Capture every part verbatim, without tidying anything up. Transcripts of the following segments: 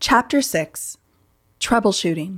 Chapter six, Troubleshooting.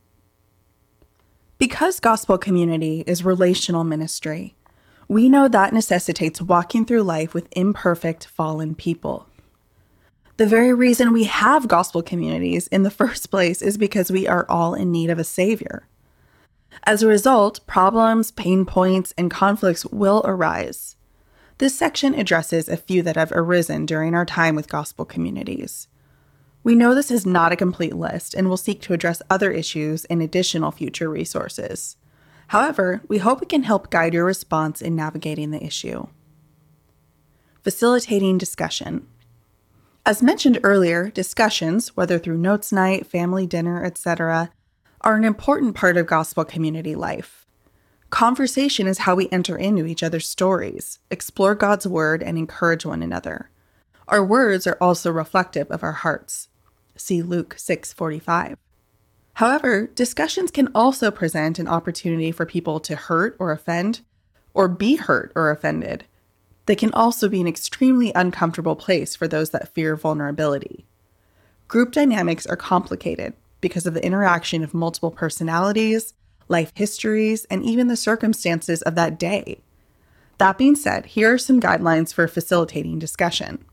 Because gospel community is relational ministry, we know that necessitates walking through life with imperfect, fallen people. The very reason we have gospel communities in the first place is because we are all in need of a savior. As a result, problems, pain points, and conflicts will arise. This section addresses a few that have arisen during our time with gospel communities. We know this is not a complete list and will seek to address other issues in additional future resources. However, we hope it can help guide your response in navigating the issue. Facilitating discussion. As mentioned earlier, discussions, whether through notes night, family dinner, et cetera, are an important part of gospel community life. Conversation is how we enter into each other's stories, explore God's word, and encourage one another. Our words are also reflective of our hearts. See Luke six forty-five. However, discussions can also present an opportunity for people to hurt or offend, or be hurt or offended. They can also be an extremely uncomfortable place for those that fear vulnerability. Group dynamics are complicated because of the interaction of multiple personalities, life histories, and even the circumstances of that day. That being said, here are some guidelines for facilitating discussion.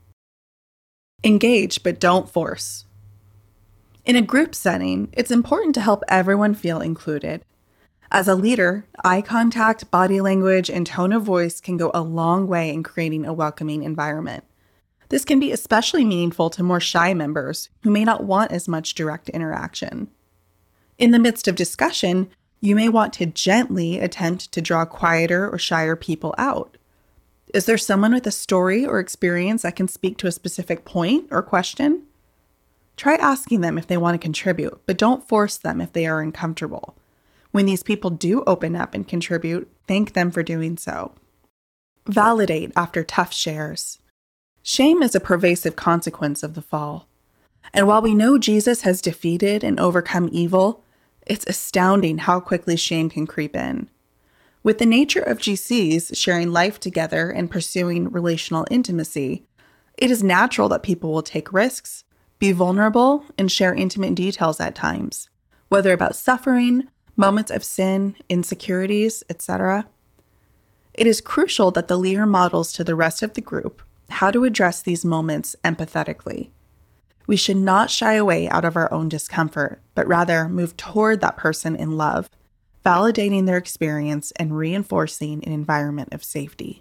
Engage, but don't force. In a group setting, it's important to help everyone feel included. As a leader, eye contact, body language, and tone of voice can go a long way in creating a welcoming environment. This can be especially meaningful to more shy members who may not want as much direct interaction. In the midst of discussion, you may want to gently attempt to draw quieter or shyer people out. Is there someone with a story or experience that can speak to a specific point or question? Try asking them if they want to contribute, but don't force them if they are uncomfortable. When these people do open up and contribute, thank them for doing so. Validate after tough shares. Shame is a pervasive consequence of the fall. And while we know Jesus has defeated and overcome evil, it's astounding how quickly shame can creep in. With the nature of G Cs sharing life together and pursuing relational intimacy, it is natural that people will take risks, be vulnerable, and share intimate details at times, whether about suffering, moments of sin, insecurities, et cetera. It is crucial that the leader models to the rest of the group how to address these moments empathetically. We should not shy away out of our own discomfort, but rather move toward that person in love, validating their experience and reinforcing an environment of safety.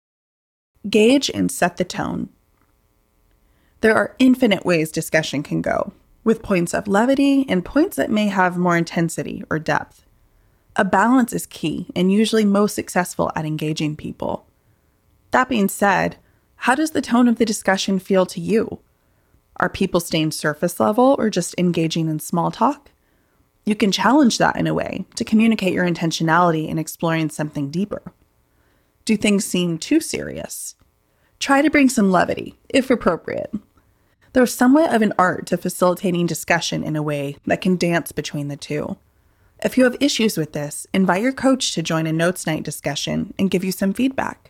Gauge and set the tone. There are infinite ways discussion can go, with points of levity and points that may have more intensity or depth. A balance is key and usually most successful at engaging people. That being said, how does the tone of the discussion feel to you? Are people staying surface level or just engaging in small talk? You can challenge that in a way to communicate your intentionality in exploring something deeper. Do things seem too serious? Try to bring some levity, if appropriate. There's somewhat of an art to facilitating discussion in a way that can dance between the two. If you have issues with this, invite your coach to join a notes night discussion and give you some feedback.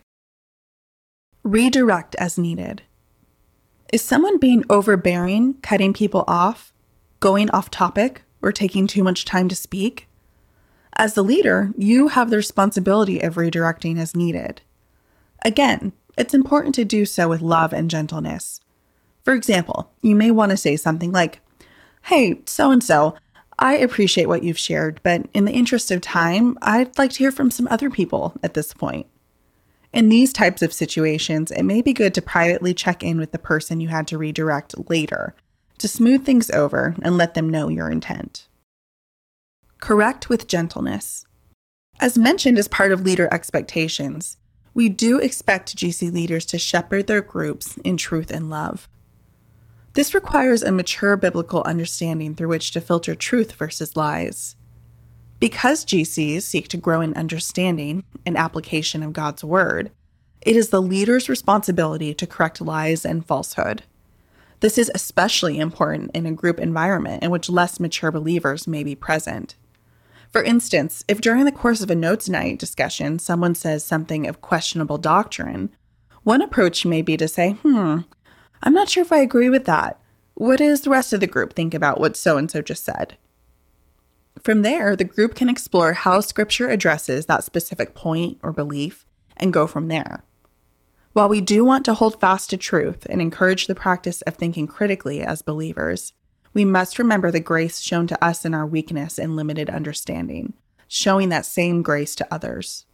Redirect as needed. Is someone being overbearing, cutting people off, going off topic, or taking too much time to speak? As the leader, you have the responsibility of redirecting as needed. Again, it's important to do so with love and gentleness. For example, you may want to say something like, "Hey, so-and-so, I appreciate what you've shared, but in the interest of time, I'd like to hear from some other people at this point." In these types of situations, it may be good to privately check in with the person you had to redirect later to smooth things over and let them know your intent. Correct with gentleness. As mentioned as part of leader expectations, we do expect G C leaders to shepherd their groups in truth and love. This requires a mature biblical understanding through which to filter truth versus lies. Because G Cs seek to grow in understanding and application of God's word, it is the leader's responsibility to correct lies and falsehood. This is especially important in a group environment in which less mature believers may be present. For instance, if during the course of a notes night discussion someone says something of questionable doctrine, one approach may be to say, hmm, I'm not sure if I agree with that. What does the rest of the group think about what so-and-so just said? From there, the group can explore how Scripture addresses that specific point or belief and go from there. While we do want to hold fast to truth and encourage the practice of thinking critically as believers, we must remember the grace shown to us in our weakness and limited understanding, showing that same grace to others.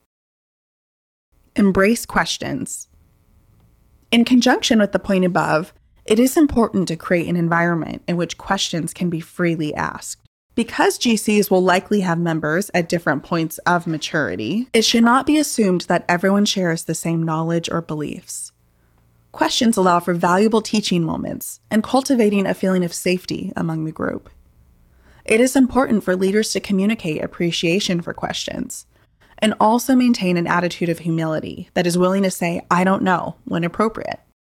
Embrace questions. In conjunction with the point above, it is important to create an environment in which questions can be freely asked. Because G Cs will likely have members at different points of maturity, it should not be assumed that everyone shares the same knowledge or beliefs. Questions allow for valuable teaching moments and cultivating a feeling of safety among the group. It is important for leaders to communicate appreciation for questions and also maintain an attitude of humility that is willing to say, "I don't know," when appropriate.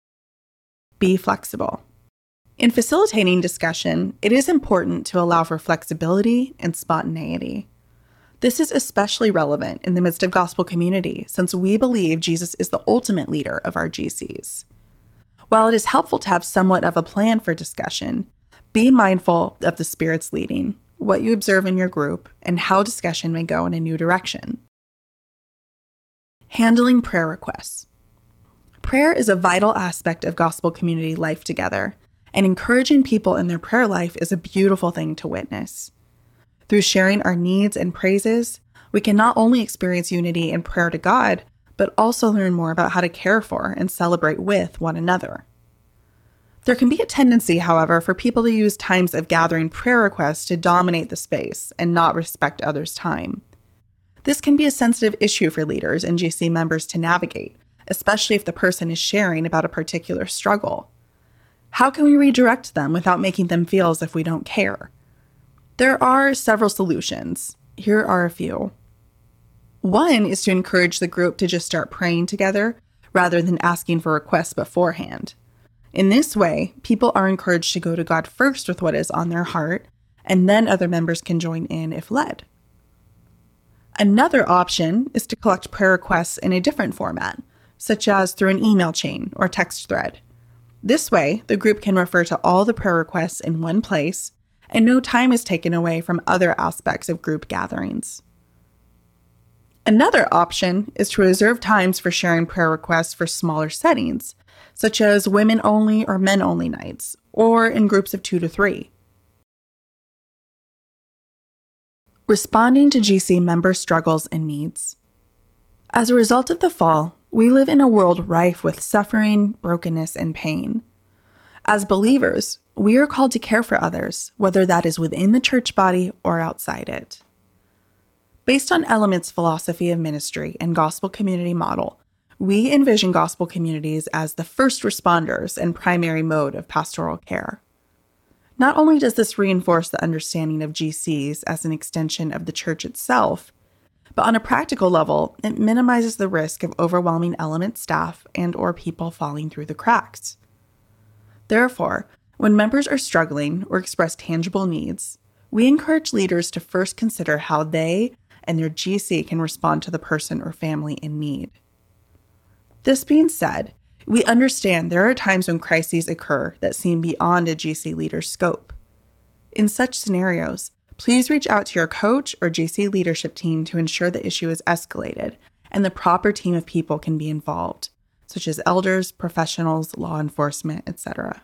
Be flexible. In facilitating discussion, it is important to allow for flexibility and spontaneity. This is especially relevant in the midst of gospel community, since we believe Jesus is the ultimate leader of our G Cs. While it is helpful to have somewhat of a plan for discussion, be mindful of the Spirit's leading, what you observe in your group, and how discussion may go in a new direction. Handling prayer requests. Prayer is a vital aspect of gospel community life together, and encouraging people in their prayer life is a beautiful thing to witness. Through sharing our needs and praises, we can not only experience unity in prayer to God, but also learn more about how to care for and celebrate with one another. There can be a tendency, however, for people to use times of gathering prayer requests to dominate the space and not respect others' time. This can be a sensitive issue for leaders and G C members to navigate, especially if the person is sharing about a particular struggle. How can we redirect them without making them feel as if we don't care? There are several solutions. Here are a few. One is to encourage the group to just start praying together rather than asking for requests beforehand. In this way, people are encouraged to go to God first with what is on their heart, and then other members can join in if led. Another option is to collect prayer requests in a different format, such as through an email chain or text thread. This way, the group can refer to all the prayer requests in one place, and no time is taken away from other aspects of group gatherings. Another option is to reserve times for sharing prayer requests for smaller settings, such as women-only or men-only nights, or in groups of two to three. Responding to G C member struggles and needs. As a result of the fall, we live in a world rife with suffering, brokenness, and pain. As believers, we are called to care for others, whether that is within the church body or outside it. Based on Element's philosophy of ministry and gospel community model, we envision gospel communities as the first responders and primary mode of pastoral care. Not only does this reinforce the understanding of G Cs as an extension of the church itself, but on a practical level, it minimizes the risk of overwhelming Element staff and or people falling through the cracks. Therefore, when members are struggling or express tangible needs, we encourage leaders to first consider how they and their G C can respond to the person or family in need. This being said, we understand there are times when crises occur that seem beyond a G C leader's scope. In such scenarios, please reach out to your coach or G C leadership team to ensure the issue is escalated and the proper team of people can be involved, such as elders, professionals, law enforcement, et cetera.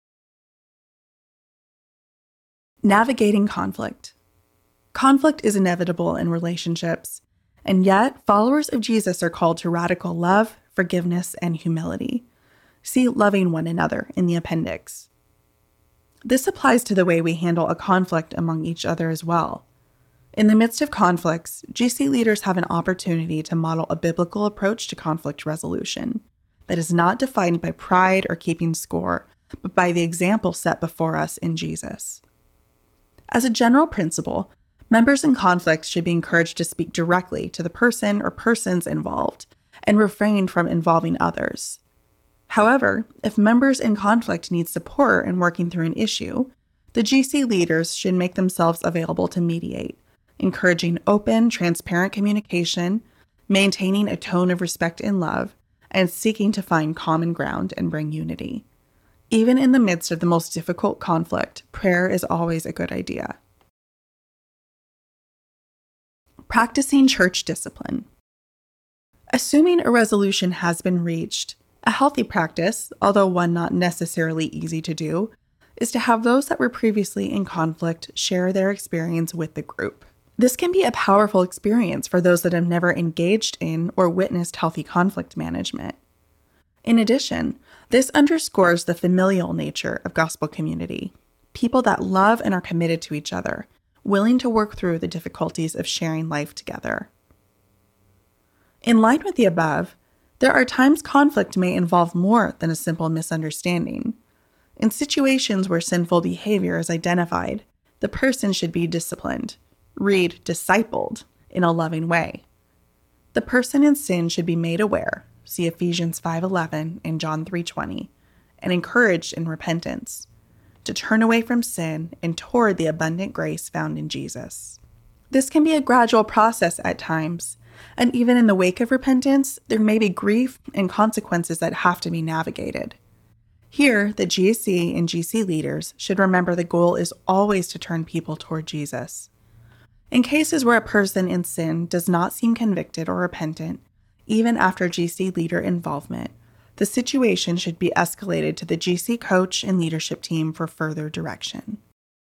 Navigating conflict. Conflict is inevitable in relationships, and yet followers of Jesus are called to radical love, forgiveness, and humility. See loving one another in the appendix. This applies to the way we handle a conflict among each other as well. In the midst of conflicts, G C leaders have an opportunity to model a biblical approach to conflict resolution that is not defined by pride or keeping score, but by the example set before us in Jesus. As a general principle, members in conflicts should be encouraged to speak directly to the person or persons involved and refrain from involving others. However, if members in conflict need support in working through an issue, the G C leaders should make themselves available to mediate, encouraging open, transparent communication, maintaining a tone of respect and love, and seeking to find common ground and bring unity. Even in the midst of the most difficult conflict, prayer is always a good idea. Practicing church discipline. Assuming a resolution has been reached, a healthy practice, although one not necessarily easy to do, is to have those that were previously in conflict share their experience with the group. This can be a powerful experience for those that have never engaged in or witnessed healthy conflict management. In addition, this underscores the familial nature of gospel community, people that love and are committed to each other, willing to work through the difficulties of sharing life together. In line with the above, there are times conflict may involve more than a simple misunderstanding. In situations where sinful behavior is identified, the person should be disciplined, read discipled, in a loving way. The person in sin should be made aware, see Ephesians five eleven and John three twenty, and encouraged in repentance, to turn away from sin and toward the abundant grace found in Jesus. This can be a gradual process at times, and even in the wake of repentance, there may be grief and consequences that have to be navigated. Here, the G C and G C leaders should remember the goal is always to turn people toward Jesus. In cases where a person in sin does not seem convicted or repentant, even after G C leader involvement, the situation should be escalated to the G C coach and leadership team for further direction.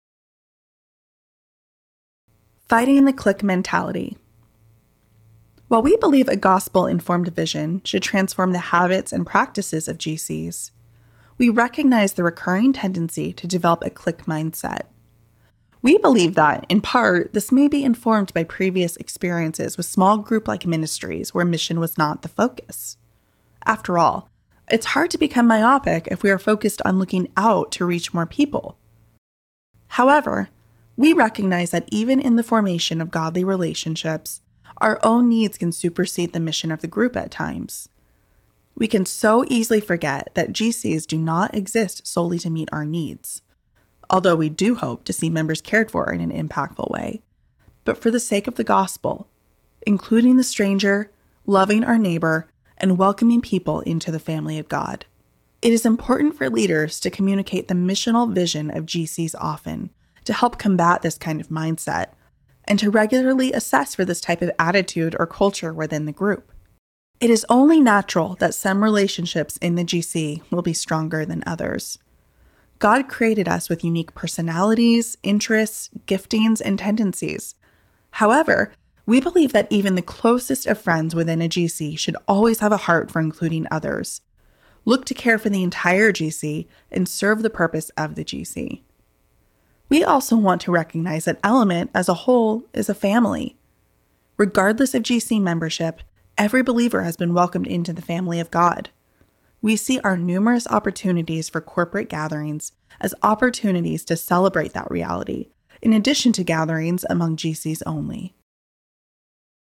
Fighting the clique mentality. While we believe a gospel-informed vision should transform the habits and practices of G Cs, we recognize the recurring tendency to develop a clique mindset. We believe that, in part, this may be informed by previous experiences with small group-like ministries where mission was not the focus. After all, it's hard to become myopic if we are focused on looking out to reach more people. However, we recognize that even in the formation of godly relationships, our own needs can supersede the mission of the group at times. We can so easily forget that G Cs do not exist solely to meet our needs, although we do hope to see members cared for in an impactful way, but for the sake of the gospel, including the stranger, loving our neighbor, and welcoming people into the family of God. It is important for leaders to communicate the missional vision of G Cs often to help combat this kind of mindset, and to regularly assess for this type of attitude or culture within the group. It is only natural that some relationships in the G C will be stronger than others. God created us with unique personalities, interests, giftings, and tendencies. However, we believe that even the closest of friends within a G C should always have a heart for including others, look to care for the entire G C, and serve the purpose of the G C. We also want to recognize that Element as a whole is a family. Regardless of G C membership, every believer has been welcomed into the family of God. We see our numerous opportunities for corporate gatherings as opportunities to celebrate that reality, in addition to gatherings among G Cs only.